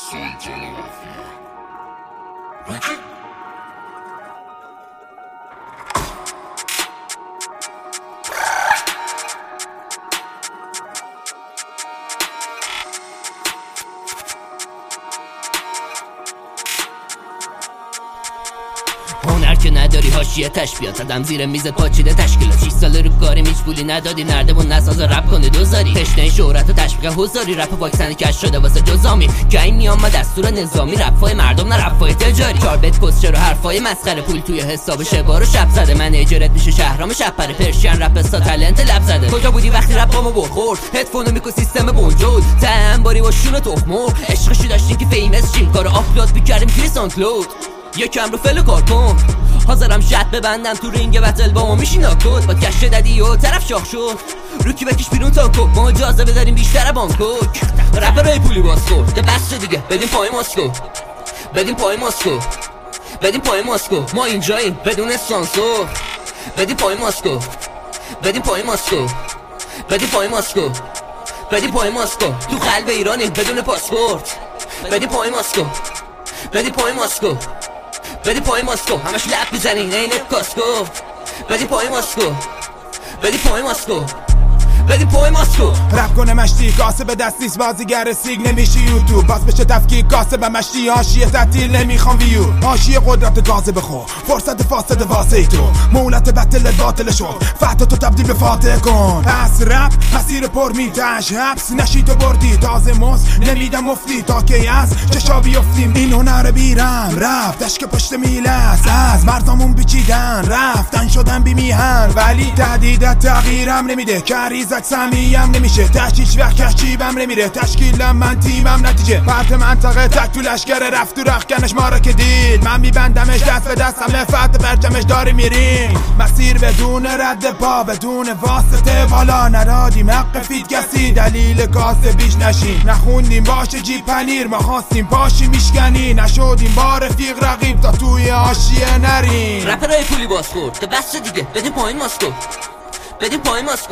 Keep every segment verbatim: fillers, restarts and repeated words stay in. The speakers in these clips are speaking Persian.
Sultan Mafia. هنر که نداری حاشیه تشبیهات زدم زیر میز پاچیده تشکیلات شش ساله رو کاری هیچ پولی ندادی نردمون نساز رپ کنه دوزاری تشنه شهرت و تشویق هزاری رپ واکسن کش شده واسه جزامی گیم میام با دستور نظامی رپای مردم نه رپای تجاری چهار بیت کسچر و حرفای مسخره پول توی حساب شبار و شب زده من اجرت میشه شهرام شب پره پرشین رپ استا تالنت لب زده کجا بودی وقتی رپامو بخورد هدفونو میکو سیستم بونجود تنباری با شون تخمو عشقشو داشتین که فیمس شیم کارو آپلود میکردیم توی ساندکلود یکم رو فلو کار کن حاضرم شط ببندم تو رینگ بتل با ما میشی ناکود با کش دادی و طرف شاخ شد روکی بکش بیرون تا کوک ما اجازه بداریم بیشتر بانکوک رپرای پولی باز خورد ده بس دیگه بدیم پای ماسکو بدیم پای ماسکو بدیم پای ماسکو ما اینجاییم بدون سانسور بدیم پای ماسکو بدیم پای ماسکو بدیم پای ماسکو بدیم پای ماسکو تو قلب ایرانیم بدون پاسپورت بدیم پای ماسکو بدیم پای ماسکو بدی پای ماسکو همش لب میزنین عین کاسکو بدی پای ماسکو بدی پای ماسکو بدی پای ماسکو رپ کنه مشتی کاسه به دست نیست بازیگر سیگ نمیشی یوتیوب باز بشه تفکیک کاسه به مشتی حاشیه تعطیل نمیخوام ویو حاشیه قدرت گازه بخور فرصت فاسد واسه تو مولت بتل باطل شد فتح تو تبدیل به فاتح کن پس رپ مسیر پر میتش حبس نشی تو بردی تازه موز نمیدم مفتی تا کی از چشا بیفتیم این هنر بیرم رپ دشک پشت میلس از مرزامون بیچیدن رفتن شدن بی میهن ولی تهدید تغییرم نمیده کریز سمیم نمیشه تشکیش وقت کشیبم نمیره تشکیلم من تیمم نتیجه فرد منطقه تک تو لشکر رفت تو رخکنش ما را که دید من میبندمش دست به دست همه فتح برجمش داری میریم مسیر بدون رد پا بدون واسطه بالا نرادیم حق فید کسی دلیل کاسه بیش نشیم نخوندیم باشه جی پنیر ما خواستیم پاشی میشکنی نشدیم با رفیق رقیب تا توی حاشیه نریم رپرای پولی باز خورد ده بس دیگه بدیم پایین ماسکو بدیم پایین ماسکو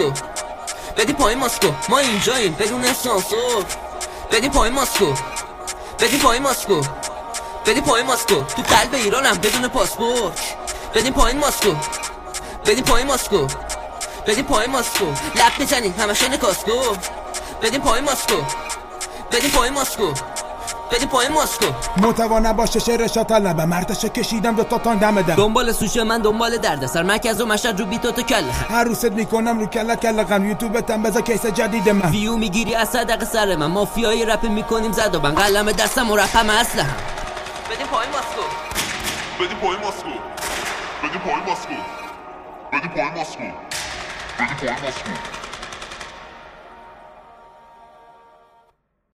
بدیم پایین ماسکو ما اینجاییم بدون سانسور بدیم پایین ماسکو بدیم پایین ماسکو بدیم پایین ماسکو تو قلب ایرانم بدون پاسپورت بدیم پایین ماسکو بدیم پایین ماسکو بدیم پایین ماسکو لب میزنیم همش این کاسکو بدیم پایین ماسکو بدیم پایین ماسکو بدیم پایین ماسکو متوانه باشه شعرشا طلبه مرتش کشیدم دوتا تان دم دم دنبال سوشه من دنبال دردسر مرکز و مشهد رو بیتو تو کله هر روست میکنم رو کله کله غم یوتیوبتم بذار کیس جدید من ویو میگیری از صدق سر من مافیای رپ میکنیم زد و بن قلم دستم و رپم اصلا هم بدیم پایین ماسکو بدیم پایین ماسکو بدیم پایین ماسکو بدیم پایین ماسکو بدیم پایین ماسکو